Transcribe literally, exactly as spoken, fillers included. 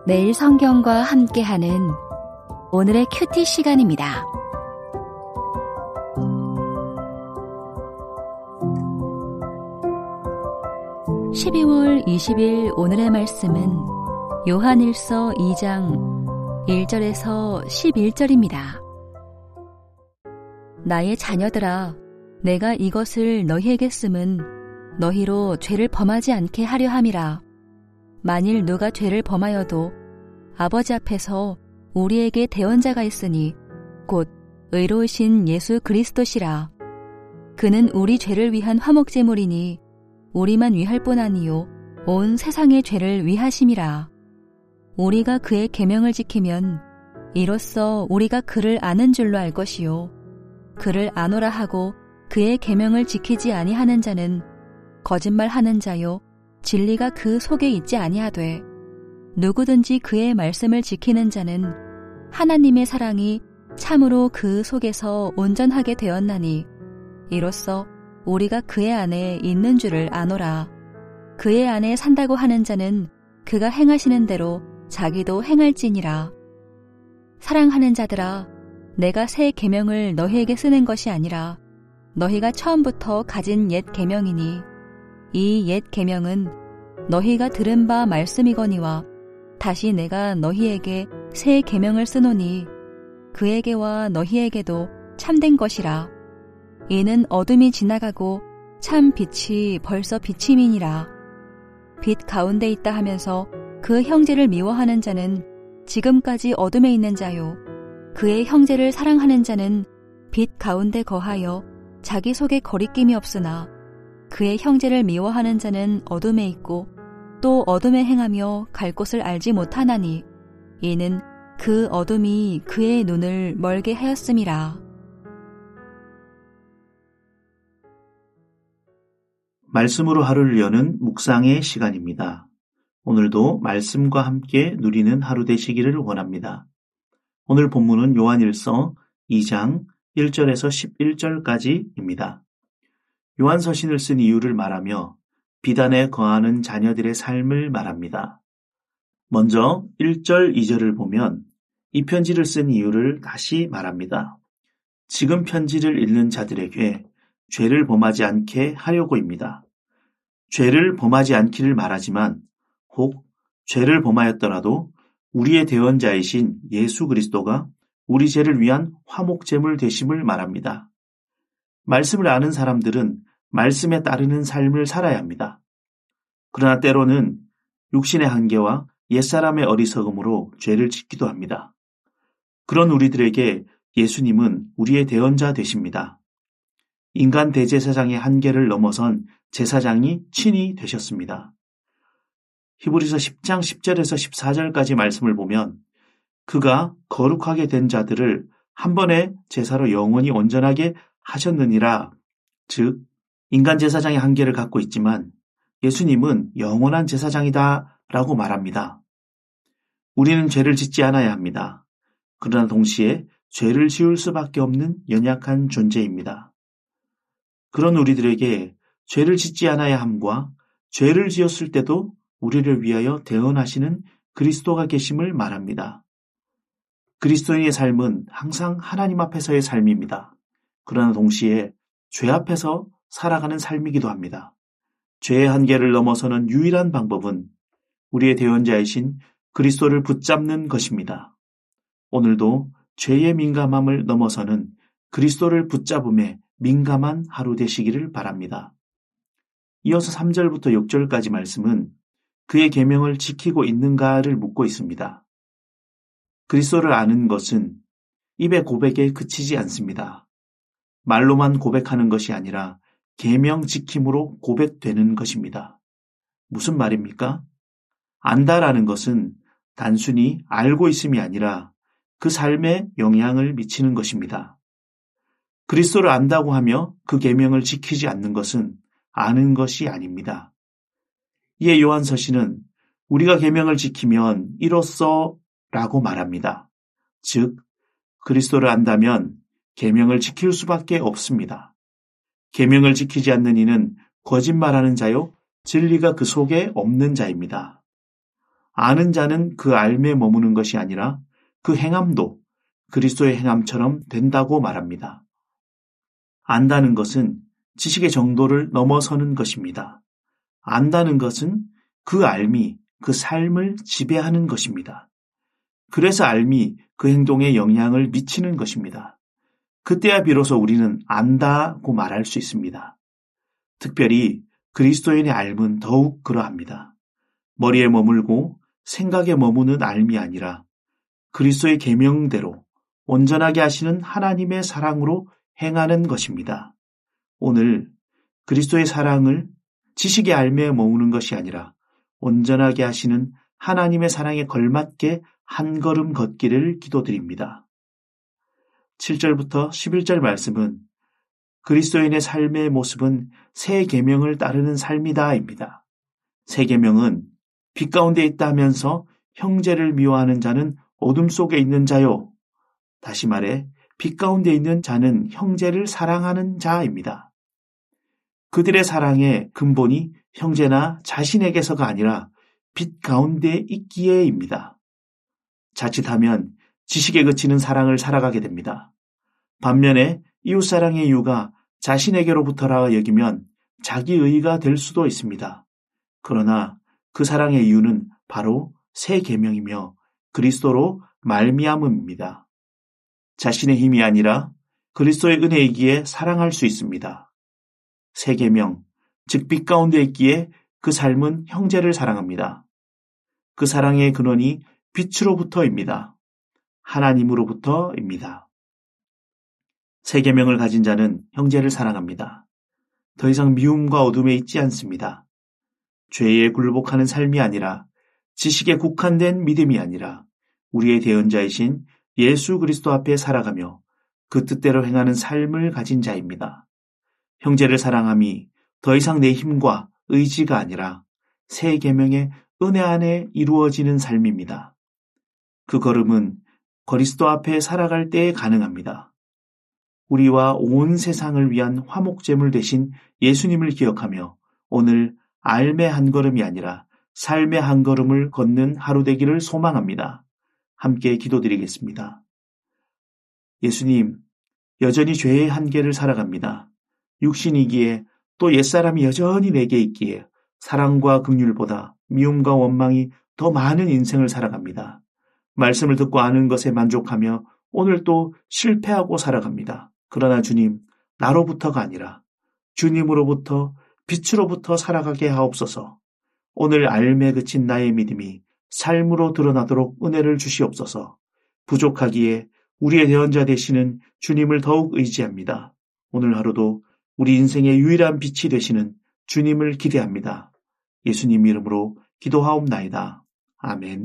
매일 성경과 함께하는 오늘의 큐티 시간입니다. 십이월 이십일 오늘의 말씀은 요한일서 이 장 일 절에서 십일 절입니다. 나의 자녀들아, 내가 이것을 너희에게 쓰면 너희로 죄를 범하지 않게 하려 함이라. 만일 누가 죄를 범하여도 아버지 앞에서 우리에게 대언자가 있으니 곧 의로우신 예수 그리스도시라. 그는 우리 죄를 위한 화목제물이니 우리만 위할 뿐 아니요 온 세상의 죄를 위하심이라. 우리가 그의 계명을 지키면 이로써 우리가 그를 아는 줄로 알 것이요 그를 아노라 하고 그의 계명을 지키지 아니하는 자는 거짓말하는 자요 진리가 그 속에 있지 아니하되 누구든지 그의 말씀을 지키는 자는 하나님의 사랑이 참으로 그 속에서 온전하게 되었나니 이로써 우리가 그의 안에 있는 줄을 아노라. 그의 안에 산다고 하는 자는 그가 행하시는 대로 자기도 행할지니라. 사랑하는 자들아, 내가 새 계명을 너희에게 쓰는 것이 아니라 너희가 처음부터 가진 옛 계명이니 이 옛 계명은 너희가 들은 바 말씀이거니와 다시 내가 너희에게 새 계명을 쓰노니 그에게와 너희에게도 참된 것이라. 이는 어둠이 지나가고 참 빛이 벌써 비침이니라. 빛 가운데 있다 하면서 그 형제를 미워하는 자는 지금까지 어둠에 있는 자요 그의 형제를 사랑하는 자는 빛 가운데 거하여 자기 속에 거리낌이 없으나 그의 형제를 미워하는 자는 어둠에 있고 또 어둠에 행하며 갈 곳을 알지 못하나니 이는 그 어둠이 그의 눈을 멀게 하였음이라. 말씀으로 하루를 여는 묵상의 시간입니다. 오늘도 말씀과 함께 누리는 하루 되시기를 원합니다. 오늘 본문은 요한일서 이 장 일 절에서 십일 절까지입니다. 요한 서신을 쓴 이유를 말하며 비단에 거하는 자녀들의 삶을 말합니다. 먼저 일 절, 이 절을 보면 이 편지를 쓴 이유를 다시 말합니다. 지금 편지를 읽는 자들에게 죄를 범하지 않게 하려고입니다. 죄를 범하지 않기를 말하지만 혹 죄를 범하였더라도 우리의 대언자이신 예수 그리스도가 우리 죄를 위한 화목제물 되심을 말합니다. 말씀을 아는 사람들은 말씀에 따르는 삶을 살아야 합니다. 그러나 때로는 육신의 한계와 옛사람의 어리석음으로 죄를 짓기도 합니다. 그런 우리들에게 예수님은 우리의 대언자 되십니다. 인간 대제사장의 한계를 넘어선 제사장이 친히 되셨습니다. 히브리서 십 장 십 절에서 십사 절까지 말씀을 보면 그가 거룩하게 된 자들을 한 번의 제사로 영원히 온전하게 하셨느니라. 즉 인간 제사장의 한계를 갖고 있지만 예수님은 영원한 제사장이다 라고 말합니다. 우리는 죄를 짓지 않아야 합니다. 그러나 동시에 죄를 지을 수밖에 없는 연약한 존재입니다. 그런 우리들에게 죄를 짓지 않아야 함과 죄를 지었을 때도 우리를 위하여 대언하시는 그리스도가 계심을 말합니다. 그리스도인의 삶은 항상 하나님 앞에서의 삶입니다. 그러나 동시에 죄 앞에서 살아가는 삶이기도 합니다. 죄의 한계를 넘어서는 유일한 방법은 우리의 대언자이신 그리스도를 붙잡는 것입니다. 오늘도 죄의 민감함을 넘어서는 그리스도를 붙잡음에 민감한 하루 되시기를 바랍니다. 이어서 삼 절부터 육 절까지 말씀은 그의 계명을 지키고 있는가를 묻고 있습니다. 그리스도를 아는 것은 입의 고백에 그치지 않습니다. 말로만 고백하는 것이 아니라 계명 지킴으로 고백되는 것입니다. 무슨 말입니까? 안다라는 것은 단순히 알고 있음이 아니라 그 삶에 영향을 미치는 것입니다. 그리스도를 안다고 하며 그 계명을 지키지 않는 것은 아는 것이 아닙니다. 이에 요한 서신은 우리가 계명을 지키면 이로써 라고 말합니다. 즉 그리스도를 안다면 계명을 지킬 수밖에 없습니다. 계명을 지키지 않는 이는 거짓말하는 자요 진리가 그 속에 없는 자입니다. 아는 자는 그 알매 머무는 것이 아니라 그 행함도 그리스도의 행함처럼 된다고 말합니다. 안다는 것은 지식의 정도를 넘어서는 것입니다. 안다는 것은 그 알미, 그 삶을 지배하는 것입니다. 그래서 알미, 그 행동에 영향을 미치는 것입니다. 그때야 비로소 우리는 안다고 말할 수 있습니다. 특별히 그리스도인의 알은 더욱 그러합니다. 머리에 머물고 생각에 머무는 알미 아니라 그리스도의 계명대로 온전하게 하시는 하나님의 사랑으로 행하는 것입니다. 오늘 그리스도의 사랑을 지식의 알매에 머무는 것이 아니라 온전하게 하시는 하나님의 사랑에 걸맞게 한 걸음 걷기를 기도드립니다. 칠 절부터 십일 절 말씀은 그리스도인의 삶의 모습은 새 계명을 따르는 삶이다입니다. 새 계명은 빛 가운데 있다 하면서 형제를 미워하는 자는 어둠 속에 있는 자요. 다시 말해 빛 가운데 있는 자는 형제를 사랑하는 자입니다. 그들의 사랑의 근본이 형제나 자신에게서가 아니라 빛 가운데 있기에입니다. 자칫하면 지식에 그치는 사랑을 살아가게 됩니다. 반면에 이웃사랑의 이유가 자신에게로부터라 여기면 자기의가 될 수도 있습니다. 그러나 그 사랑의 이유는 바로 새 계명이며 그리스도로 말미암음입니다. 자신의 힘이 아니라 그리스도의 은혜이기에 사랑할 수 있습니다. 새 계명, 즉 빛 가운데 있기에 그 삶은 형제를 사랑합니다. 그 사랑의 근원이 빛으로부터입니다. 하나님으로부터입니다. 새 계명을 가진 자는 형제를 사랑합니다. 더 이상 미움과 어둠에 있지 않습니다. 죄에 굴복하는 삶이 아니라 지식에 국한된 믿음이 아니라 우리의 대언자이신 예수 그리스도 앞에 살아가며 그 뜻대로 행하는 삶을 가진 자입니다. 형제를 사랑함이 더 이상 내 힘과 의지가 아니라 새 계명의 은혜 안에 이루어지는 삶입니다. 그 걸음은 그리스도 앞에 살아갈 때에 가능합니다. 우리와 온 세상을 위한 화목제물 되신 예수님을 기억하며 오늘 알매 한 걸음이 아니라 삶의 한 걸음을 걷는 하루 되기를 소망합니다. 함께 기도드리겠습니다. 예수님, 여전히 죄의 한계를 살아갑니다. 육신이기에 또 옛사람이 여전히 내게 있기에 사랑과 긍휼보다 미움과 원망이 더 많은 인생을 살아갑니다. 말씀을 듣고 아는 것에 만족하며 오늘 또 실패하고 살아갑니다. 그러나 주님, 나로부터가 아니라 주님으로부터 빛으로부터 살아가게 하옵소서. 오늘 알매 그친 나의 믿음이 삶으로 드러나도록 은혜를 주시옵소서. 부족하기에 우리의 대언자 되시는 주님을 더욱 의지합니다. 오늘 하루도 우리 인생의 유일한 빛이 되시는 주님을 기대합니다. 예수님 이름으로 기도하옵나이다. 아멘.